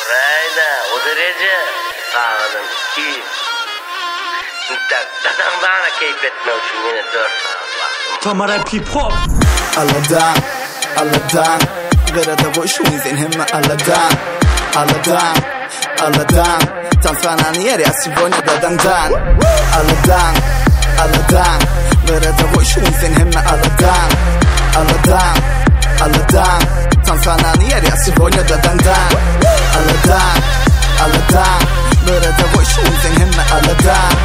Burayda o derece sağladım ki dadağından keyif etmek için yine 4 saat vaktim. Tamara Hip-Hop Aladan Garada boşun sen hemme Aladan Tam sana niye ya Sivonya dadandan Aladan Garada boşun sen hemme Aladan Tam sana niye ya Sivonya dadandan Aladan Garada boşun sen hemme Aladan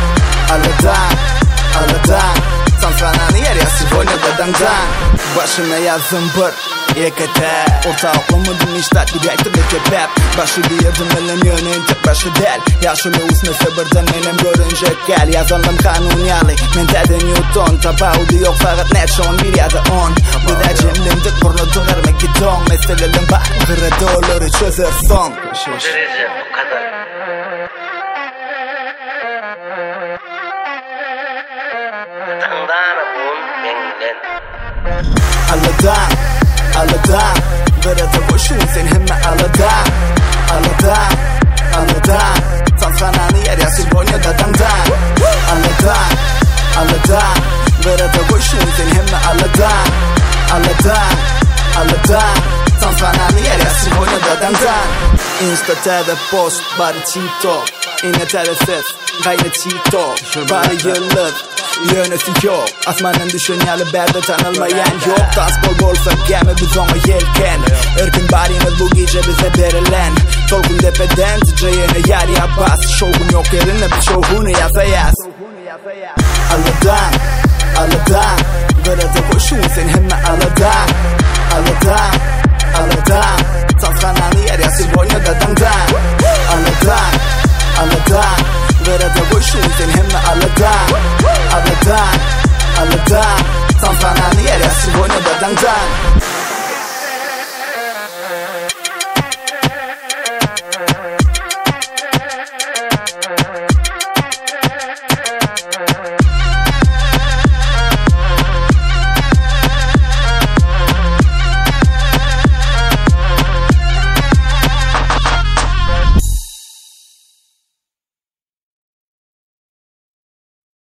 Tam sana niye ya Sivonya dadandan Başına yazdım bır Yekete Orta aklımın iştat bir yaktım ve kebap Başı diyordum elim yönün tek başı del Yaşımı usne sabırdan enem görünce gel Yazalım kanunyalı Menterde Newton Tabağı yok fakat net şon bir ya da on Bir de cimlimdik burnu dönermek gidon Meselelerim bak kırıda olur çözer son O derece bu kadar. Dadağından bun mengilen. Aladan Garada boşun sen hemme Aladan Tam sana niye ya Sivonya dadandan Aladan Garada boşun sen hemme Aladan Tam sana niye ya Sivonya dadandan Insta tebe post bari çito İne tebe ses gayret çito Bari yıllık Yönesi yok Asmanın düşünyalı berde tanılmayan yok Transport olsa gemi biz ona yelken Irkın barimiz bu gece bize verilen Tolkun tepeden titreyene yer ya bas Şovun yok yerine bir şovunu yapayaz Aladan Garada boşun sen hemme Aladan Tam sana niye ya Sivonya dadandan Aladan Garada boşun sen hemme Aladan Tam sana niye ya Sivonya dadandan